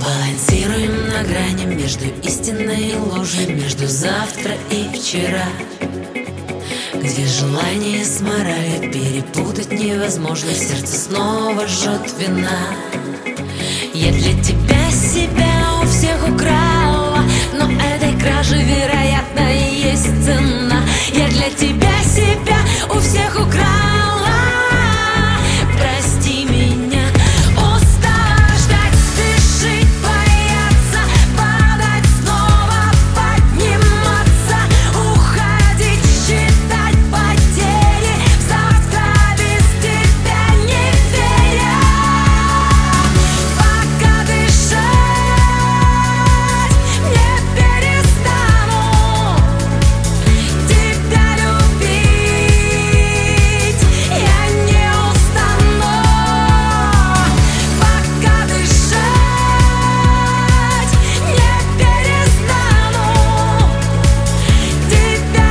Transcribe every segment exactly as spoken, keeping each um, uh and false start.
Балансируем на грани между истиной и ложью, между завтра и вчера, где желание с моралью перепутать невозможно, сердце снова жжет вина. Я для тебя себя у всех украла, но этой краже, вероятно, и есть цена. Я для тебя себя у всех украла. Прости меня. Устала ждать, спешить, бояться, падать, снова подниматься, уходить, считать потери, завтра без тебя не веря. Пока дышать не перестану, тебя любить я не устану. Пока дышать не перестану, тебя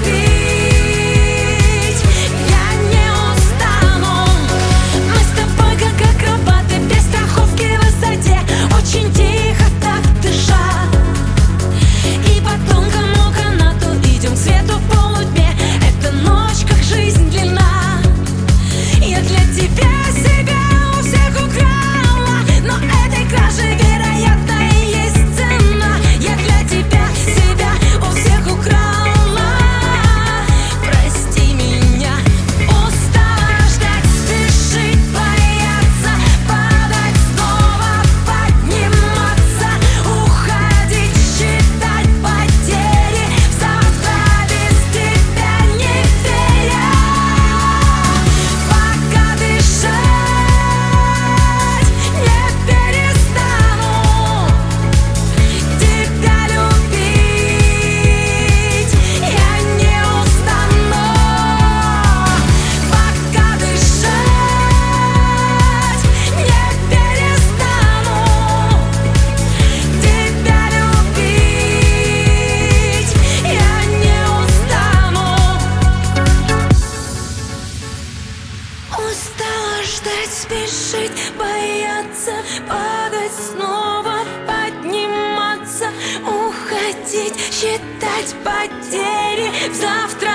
любить я не устану. Мы с тобой как акробаты, без страховки в высоте, очень тихо так дыша, и по тонкому канату идем к свету в полутьме. Эта ночь как жизнь длина. Я для тебя себя у всех украла, но этой краже, вероятно, и есть цена. Я для тебя себя у всех украла. Прости меня. Устала ждать, спешить, бояться, падать, снова подниматься, уходить, считать потери, завтра без тебя не веря. Пока дышать не перестану, тебя любить я не устану. Пока дышать не перестану, тебя любить я не устану. Устала ждать, спешить, бояться, падать, снова подниматься, уходить, считать потери, завтра